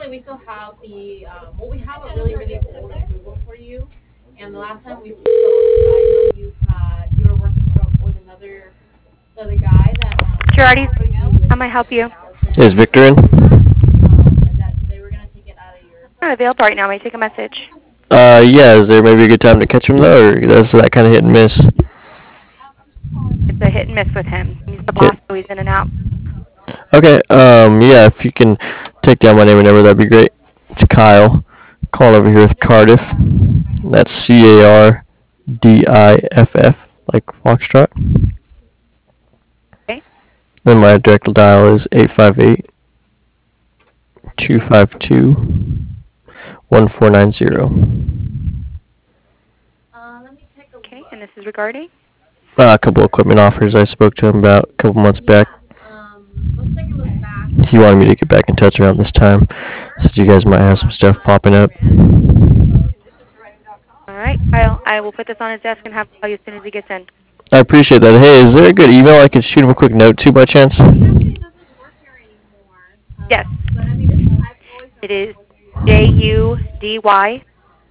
actually, we still have the well, we have a really really old approval for you, and the last time we spoke, I know you were working with another the other guy that Girardi, offered how you may I help you? 50,000 Is Victor in? for that, and that they were gonna take it out of your I'm not available right now. May I take a message? Yeah, is there maybe a good time to catch him though, or that's that kind of hit and miss? It's a hit and miss with him. He's the Hit. boss, so he's in and out. Okay, yeah, if you can take down my name and number, that'd be great. It's Kyle. Calling over here with Cardiff. That's Cardiff, like Foxtrot. Okay. Then my direct dial is 858-252-1490. Let me take a Okay, and look. this is regarding? A couple equipment offers I spoke to him about a couple months back. Yes. Looks like it was back He wanted me to in get back in touch around this time. Said you guys might have some last stuff time popping you up. ran the All right, Kyle. I will put this on his desk and have him call you as soon as he gets in. I appreciate that. Hey, is there a good email I could shoot him a quick note to by chance? he actually doesn't work here anymore. Yes, But I mean, I've always been it able to is forward you his JUDY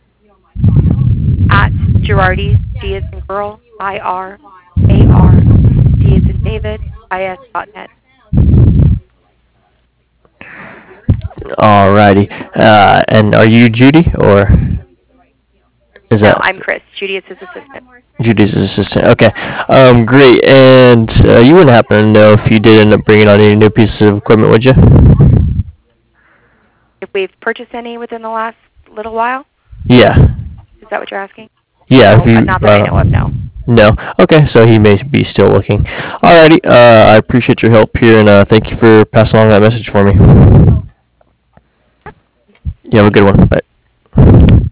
at Girardi's, G is in girl, IRAR, D is in David, IS.net. Alrighty. And are you Judy, or is No, that I'm Chris. Judy is his assistant. Judy's assistant? Okay. Great. And you wouldn't happen to know if you did end up bringing on any new pieces of equipment, would you? If we've purchased any within the last little while, Yeah. is that what you're asking? Yeah. If No, you. not that I know of, no. No. Okay. So he may be still looking. Alrighty. I appreciate your help here, and thank you for passing along that message for me. You have a good one. Bye.